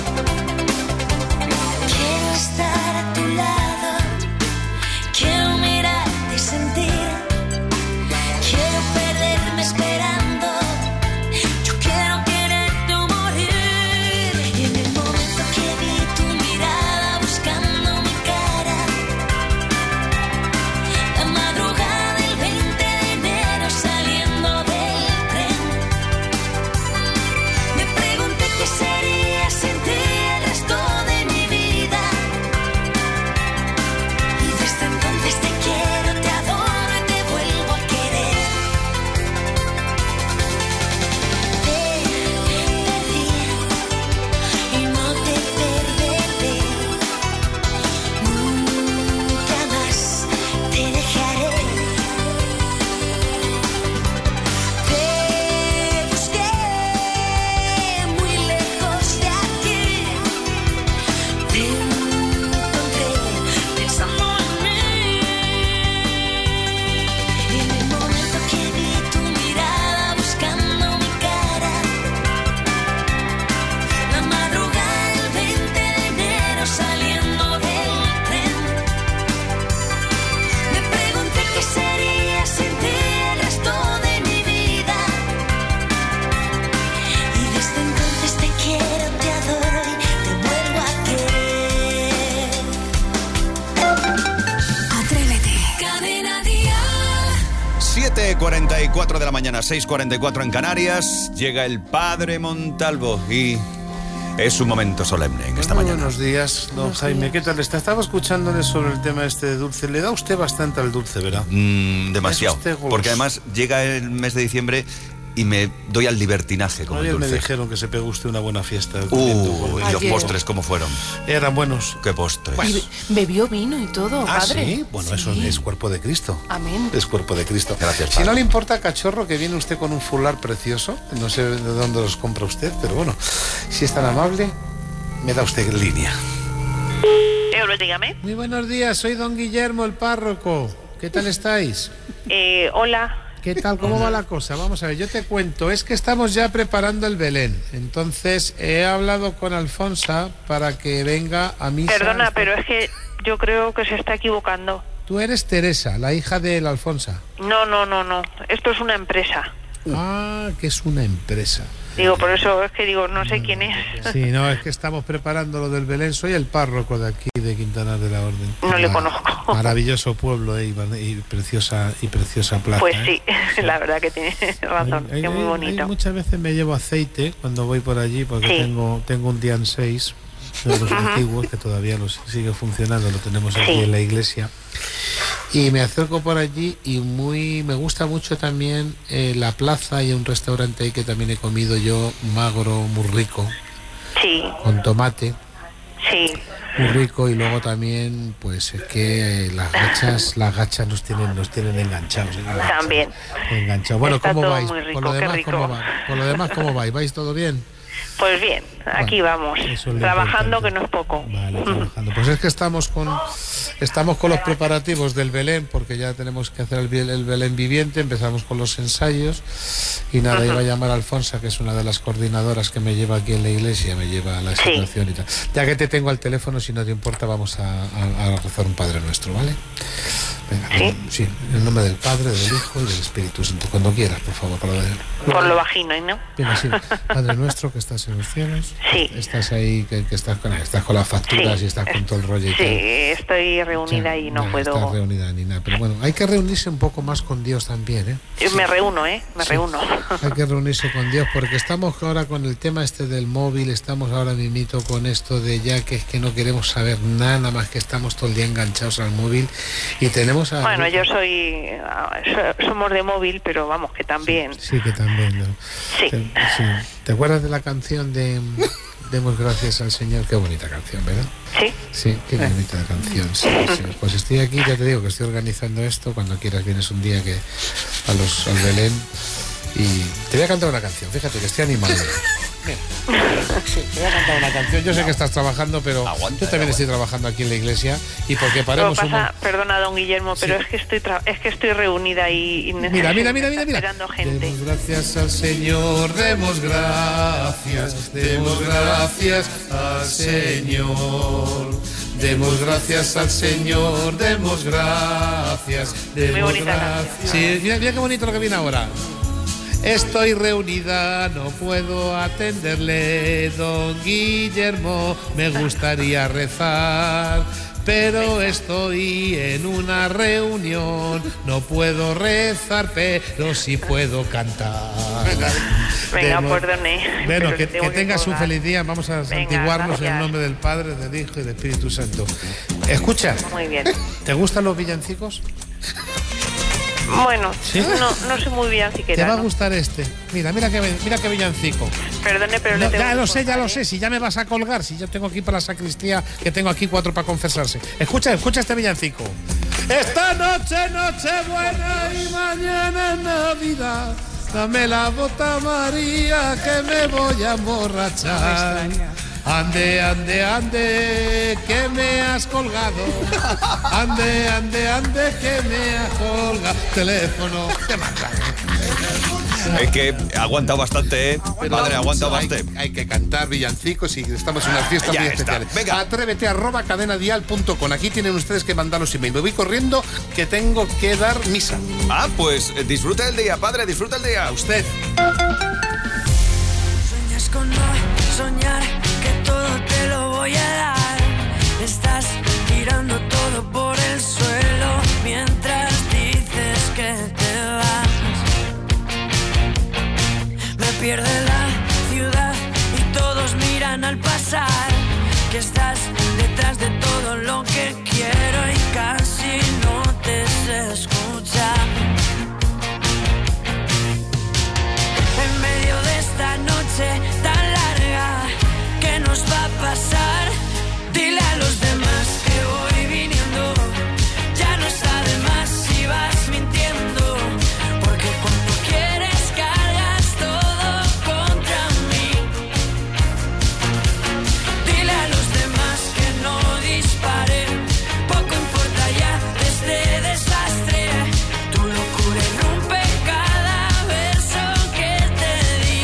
Quiero estar a tu lado. Quiero mirar encontré pensando en mí. Y en el momento que vi tu mirada buscando mi cara, la madrugada del 20 de enero saliendo del tren, me pregunté qué sería sin ti el resto de mi vida. Y desde entonces te quiero, te adoro y te vuelvo a querer. Atrévete. Cadena Dial. 7:44 de la mañana, 6:44 en Canarias. Llega el padre Montalvo y es un momento solemne en esta mañana. Buenos días, don Jaime. ¿Qué tal está? Estaba escuchándole sobre el tema este de dulce. Le da usted bastante al dulce, ¿verdad? Demasiado. Es usted goloso. Porque además llega el mes de diciembre y me doy al libertinaje con el Ayer me dulce. dijeron que se pegó usted una buena fiesta. ¿Y los postres cómo fueron? Eran buenos. ¿Qué postres? Y bebió vino y todo, padre. ¿Sí? Bueno, eso es cuerpo de Cristo. Amén. Es cuerpo de Cristo. Gracias, Si padre. no le importa, cachorro, que viene usted con un fular precioso. No sé de dónde los compra usted, pero bueno, si es tan amable, me da usted en línea. Dígame. Muy buenos días, soy don Guillermo, el párroco. ¿Qué tal estáis? Hola. ¿Qué tal? ¿Cómo va la cosa? Vamos a ver, yo te cuento. Es que estamos ya preparando el Belén. Entonces, he hablado con Alfonsa para que venga a misa. Perdona, pero es que yo creo que se está equivocando. Tú eres Teresa, la hija de la Alfonsa. No. Esto es una empresa. Ah, que es una empresa. Digo, por eso es que digo, no sé quién es. Sí, no, es que estamos preparando lo del Belén. Soy el párroco de aquí, de Quintanar de la Orden. No le conozco. Maravilloso pueblo y preciosa plaza. Pues sí, la verdad que tiene razón, que es muy bonito. Muchas veces me llevo aceite cuando voy por allí porque Sí. tengo un Dian 6 de los antiguos que todavía sigue funcionando, lo tenemos aquí Sí. en la iglesia. Y me acerco por allí y me gusta mucho también la plaza y un restaurante ahí que también he comido yo, magro, muy rico, Sí, con tomate, sí. muy rico. Y luego también, pues es que las gachas nos tienen enganchados. También. Enganchados. Bueno, Está ¿cómo todo vais? muy rico, Por lo qué demás, rico. ¿cómo va? Por lo demás, ¿cómo vais? ¿Vais todo bien? Pues bien, aquí vamos, eso es lo trabajando importante. que no es poco. Vale, trabajando. Pues es que estamos con los preparativos del Belén, porque ya tenemos que hacer el Belén viviente. Empezamos con los ensayos y nada, iba a llamar a Alfonsa, que es una de las coordinadoras que me lleva aquí en la iglesia, me lleva a la situación y tal. Ya que te tengo al teléfono, si no te importa, vamos a rezar un Padre Nuestro, ¿vale? Venga, sí, en el nombre del Padre, del Hijo y del Espíritu Santo. Cuando quieras, por favor. Por lo bajino, ¿no? Venga, sí. Padre Nuestro que estás en los cielos. Sí. Estás ahí, que estás con las facturas Sí. y estás con todo el rollo y Sí, tal. estoy reunida y no puedo. Estás reunida ni nada. Pero bueno, hay que reunirse un poco más con Dios también, ¿eh? Me reúno, reúno. Hay que reunirse con Dios porque estamos ahora con el tema este del móvil, estamos ahora mismito con esto de ya que es que no queremos saber nada más que estamos todo el día enganchados al móvil y tenemos a... Bueno, yo somos de móvil, pero vamos, que también. Sí, que también. ¿no? Sí. ¿Te acuerdas de la canción de Demos gracias al Señor? Qué bonita canción, ¿verdad? Sí. Sí, qué bonita canción. Sí. Pues estoy aquí, ya te digo que estoy organizando esto. Cuando quieras vienes un día que al Belén y te voy a cantar una canción. Fíjate que estoy animado. Sí, te voy a cantar una canción. Yo sé que estás trabajando, pero yo también estoy trabajando aquí en la iglesia y porque paremos Perdona, don Guillermo, pero es que estoy reunida y Mira. esperando gente. Demos gracias al Señor, demos gracias al Señor. Demos gracias al Señor, demos gracias. Muy bonita canción. Sí, mira qué bonito lo que viene ahora. Estoy reunida, no puedo atenderle, don Guillermo, me gustaría rezar, pero estoy en una reunión, no puedo rezar, pero sí puedo cantar. Venga, perdone. Bueno, pero que tengo tengas un colgar. feliz día, vamos a Venga, santiguarnos en el gracias. nombre del Padre, del Hijo y del Espíritu Santo. Escucha, Muy bien. ¿te gustan los villancicos? Bueno, ¿Sí? no sé muy bien si Te queda. va a gustar este. Mira qué villancico. Perdone, pero No, le tengo ya que lo sé, si ya me vas a colgar, si yo tengo aquí para la sacristía, que tengo aquí 4 para confesarse. Escucha este villancico. Esta noche buena y mañana es Navidad. Dame la bota María que me voy a emborrachar. Ande, ande, ande, que me has colgado. Ande, ande, ande, que me has colgado. Teléfono, ¿qué más da? Es que ha aguantado bastante, ¿eh? Pero Madre, ha aguantado bastante. Hay que cantar villancicos y estamos en unas fiestas Ya muy está. especiales. Venga. Atrévete @cadenadial.com. Aquí tienen ustedes que mandar los emails. Me voy corriendo que tengo que dar misa. Ah, pues disfruta el día, padre, disfruta el día. Usted. Sueñas con no soñar que todo te lo voy a dar. Estás tirando todo por el suelo mientras dices que te vas. Me pierde la ciudad y todos miran al pasar que estás detrás de todo lo que quiero y casi no te sé escuchar. En medio de esta noche tan larga, ¿qué nos va a pasar? Dile a los demás que voy viniendo. Ya no está de más si vas mintiendo, porque cuando quieres cargas todo contra mí. Dile a los demás que no disparen, poco importa ya de este desastre. Tu locura irrumpe cada verso que te di.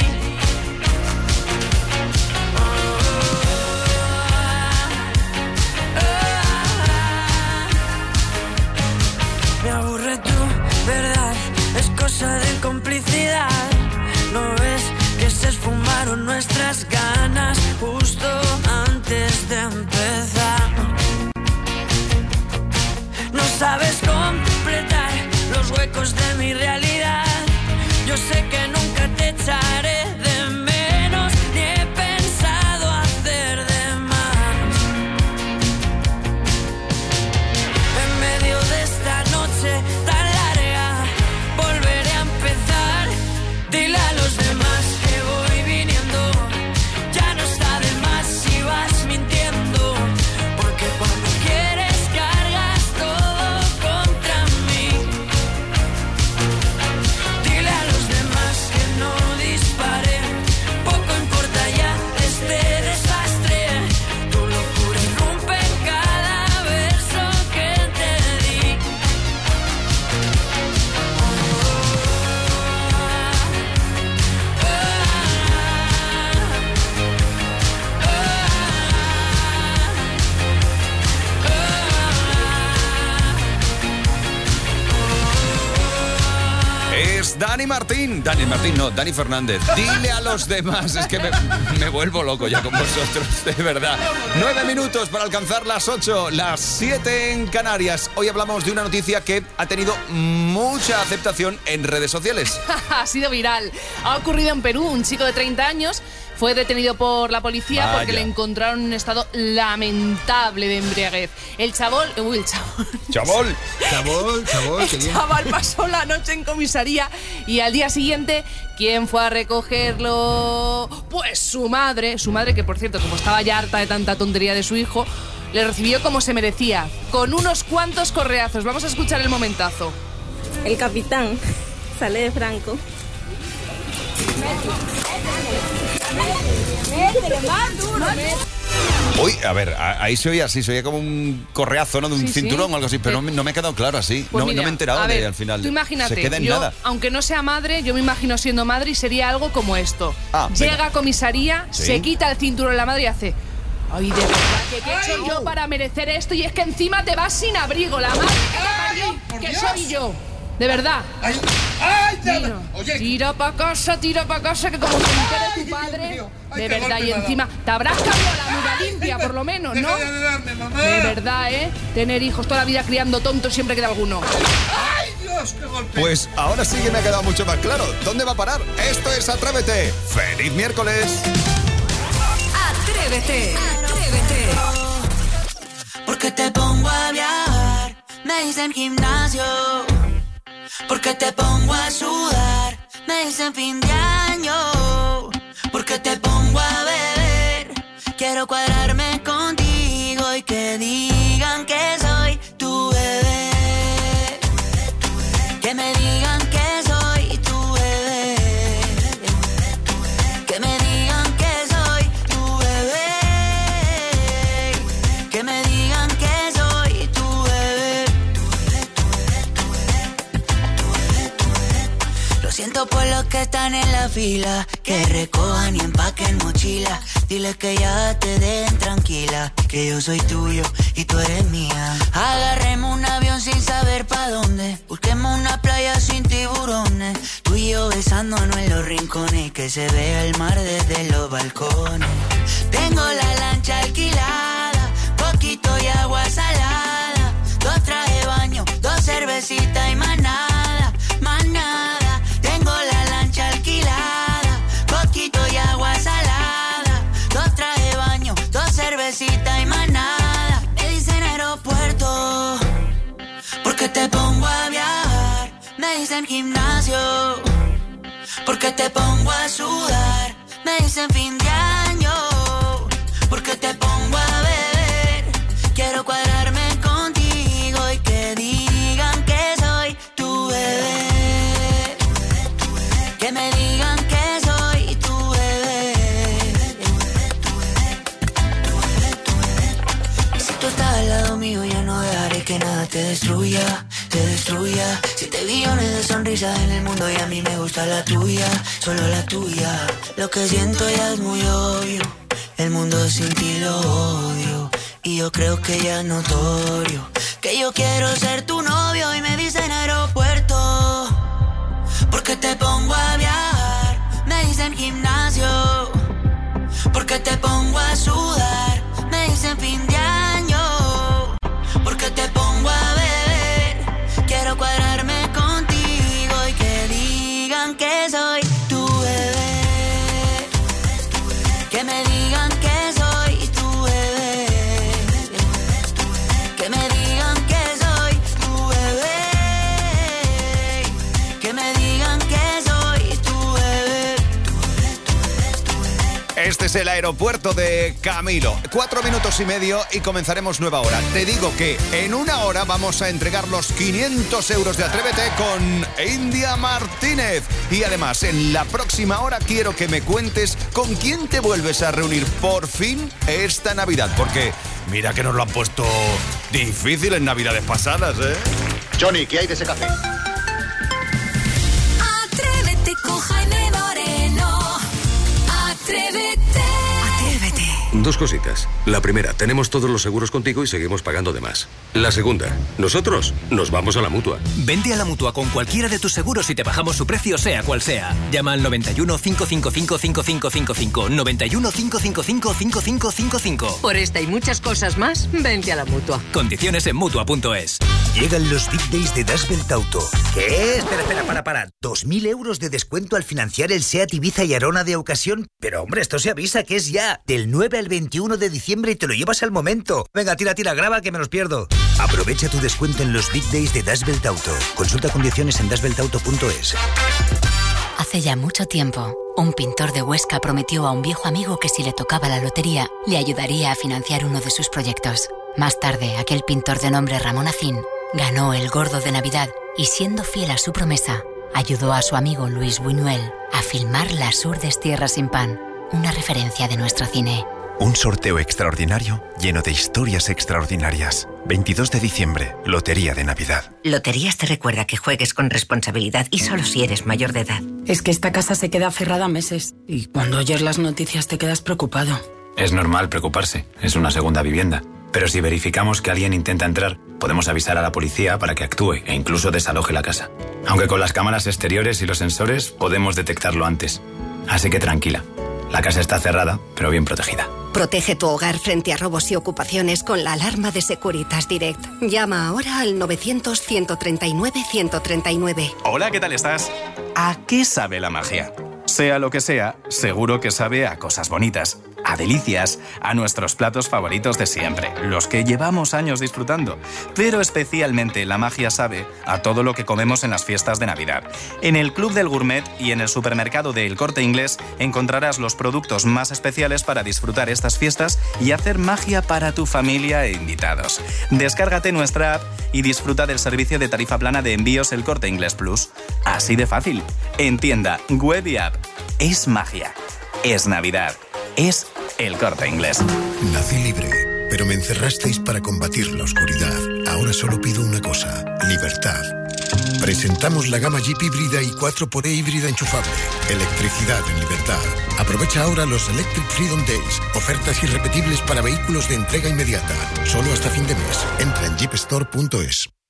Me aburre tu verdad, es cosa de complicidad. ¿No ves que se esfumaron nuestras ganas justo antes de empezar? No sabes completar los huecos de mi realidad. Yo sé que nunca te echaré de menos, ni he pensado hacer de más. En medio de esta noche tan larga, volveré a empezar. Dile a los demás que voy viniendo. Ya no está de más si vas mintiendo, porque cuando quieres cargas todo contra mí. Dile a los demás que no disparen, poco importa ya este desastre. Tu locura irrumpe en cada verso que te di. Es Dani Martín. Dani Fernández. Dile a los demás. Es que me vuelvo loco ya con vosotros, de verdad. 9 minutos para alcanzar las 8, las 7 en Canarias. Hoy hablamos de una noticia que ha tenido mucha aceptación en redes sociales. Ha sido viral. Ha ocurrido en Perú. Un chico de 30 años fue detenido por la policía Vaya. porque le encontraron en un estado lamentable de embriaguez. El chaval, ¡Chabol! qué bien. chaval pasó la noche en comisaría y al día siguiente, ¿quién fue a recogerlo? Pues su madre, que por cierto, como estaba ya harta de tanta tontería de su hijo, le recibió como se merecía, con unos cuantos correazos. Vamos a escuchar el momentazo. El capitán sale de Franco. Uy, a ver, ahí se oía así, se oía como un correazo, ¿no? De un cinturón o algo así, pero no me ha quedado claro así. Pues no mira, me he enterado a ver, de al final. Tú imagínate, se queda en yo, nada. aunque no sea madre, yo me imagino siendo madre y sería algo como esto. Llega venga. a comisaría, Sí. se quita el cinturón la madre y hace... Ay, de verdad, ¿qué he hecho yo para merecer esto? Y es que encima te vas sin abrigo, la madre que te parió, que soy yo. De verdad. Tira pa' casa, que como se entere tu padre, de verdad, y encima te habrás cambiado la muda limpia, por lo menos, ¿no? De verdad, tener hijos toda la vida criando tontos, siempre queda alguno. ¡Ay, Dios, qué golpe! Pues ahora sí que me ha quedado mucho más claro. ¿Dónde va a parar? Esto es Atrévete. ¡Feliz miércoles! Atrévete. Porque te pongo a viajar, me dicen gimnasio. Porque te pongo a sudar, me dicen fin de año. Porque te pongo a beber, quiero cuadrarme contigo y que digan que soy tu bebé. Que me digan que soy tu bebé. Que me digan que soy tu bebé. Que me digan que soy tu bebé. Lo siento por los que están en la fila, que recojan y empaquen mochila. Dile que ya te den tranquila, que yo soy tuyo y tú eres mía. Agarremos un avión sin saber pa' dónde, busquemos una playa sin tiburones, tú y yo besándonos en los rincones, que se vea el mar desde los balcones. Tengo la lancha alquilada, poquito y agua salada, 2 trajes de baño, 2 cervecitas y más nada, más nada. Tengo la lancha alquilada, poquito y agua salada, 2 trajes de baño, 2 cervecitas y más nada. Me dicen aeropuerto, porque te pongo a viajar. Me dicen gimnasio, porque te pongo a sudar. Me dicen fin de año, porque te pongo a beber. Quiero cuadrarme contigo y que digan que soy tu bebé. Que me digan que soy tu bebé. Y si tú estás al lado mío, ya no dejaré que nada te destruya, te destruya. 7 billones de sonrisas en el mundo y a mí me gusta la tuya, solo la tuya. Lo que siento ya es muy obvio, el mundo sin ti lo odio. Y yo creo que ya es notorio que yo quiero ser tu novio. Y me dicen aeropuerto, porque te pongo a viajar. Me dicen gimnasio, porque te pongo a sudar. Me dicen fin de año, porque te pongo a beber. Quiero cuadrarme contigo y que digan que soy tu bebé. Que me digan que soy tu bebé. Que me digan que soy tu bebé. Que me digan que soy tu bebé. Este es el aeropuerto de Camilo. 4 minutos y medio y comenzaremos nueva hora. Te digo que en una hora vamos a entregar los 500 euros de Atrévete con India Martínez. Y además, en la próxima hora quiero que me cuentes con quién te vuelves a reunir por fin esta Navidad. Porque mira que nos lo han puesto difícil en Navidades pasadas, ¿eh? Johnny, ¿qué hay de ese café? Atrévete con Jaime Moreno. Atrévete. Atrévete. 2 cositas. La primera, tenemos todos los seguros contigo y seguimos pagando de más. La segunda, nosotros nos vamos a la Mutua. Vente a la Mutua con cualquiera de tus seguros y te bajamos su precio sea cual sea. Llama al 91 555 5555. 91 555 5555. Por esta y muchas cosas más, vente a la Mutua. Condiciones en Mutua.es. Llegan los Big Days de Das Belt Auto. ¿Qué? Espera. 2.000 euros de descuento al financiar el SEAT Ibiza y Arona de ocasión. Pero hombre, esto se avisa que es ya. Del 9 al 21 de diciembre y te lo llevas al momento. Venga, tira, graba que me los pierdo. Aprovecha tu descuento en los Big Days de Das Belt Auto. Consulta condiciones en dasbeltauto.es. Hace ya mucho tiempo, un pintor de Huesca prometió a un viejo amigo que si le tocaba la lotería, le ayudaría a financiar uno de sus proyectos. Más tarde, aquel pintor de nombre Ramón Acín ganó el Gordo de Navidad y, siendo fiel a su promesa, ayudó a su amigo Luis Buñuel a filmar Las Urdes Tierras sin Pan, una referencia de nuestro cine. Un sorteo extraordinario lleno de historias extraordinarias. 22 de diciembre, Lotería de Navidad. Loterías te recuerda que juegues con responsabilidad y solo si eres mayor de edad. Es que esta casa se queda cerrada meses y cuando oyes las noticias te quedas preocupado. Es normal preocuparse, es una segunda vivienda. Pero si verificamos que alguien intenta entrar, podemos avisar a la policía para que actúe e incluso desaloje la casa. Aunque con las cámaras exteriores y los sensores podemos detectarlo antes. Así que tranquila, la casa está cerrada, pero bien protegida. Protege tu hogar frente a robos y ocupaciones con la alarma de Securitas Direct. Llama ahora al 900-139-139. Hola, ¿qué tal estás? ¿A qué sabe la magia? Sea lo que sea, seguro que sabe a cosas bonitas, a delicias, a nuestros platos favoritos de siempre, los que llevamos años disfrutando. Pero especialmente la magia sabe a todo lo que comemos en las fiestas de Navidad. En el Club del Gourmet y en el supermercado de El Corte Inglés encontrarás los productos más especiales para disfrutar estas fiestas y hacer magia para tu familia e invitados. Descárgate nuestra app y disfruta del servicio de tarifa plana de envíos El Corte Inglés Plus. Así de fácil. En tienda, web y app. Es magia. Es Navidad. Es El Corte Inglés. Nací libre, pero me encerrasteis para combatir la oscuridad. Ahora solo pido una cosa, libertad. Presentamos la gama Jeep híbrida y 4xE híbrida enchufable. Electricidad en libertad. Aprovecha ahora los Electric Freedom Days. Ofertas irrepetibles para vehículos de entrega inmediata. Solo hasta fin de mes. Entra en jeepstore.es.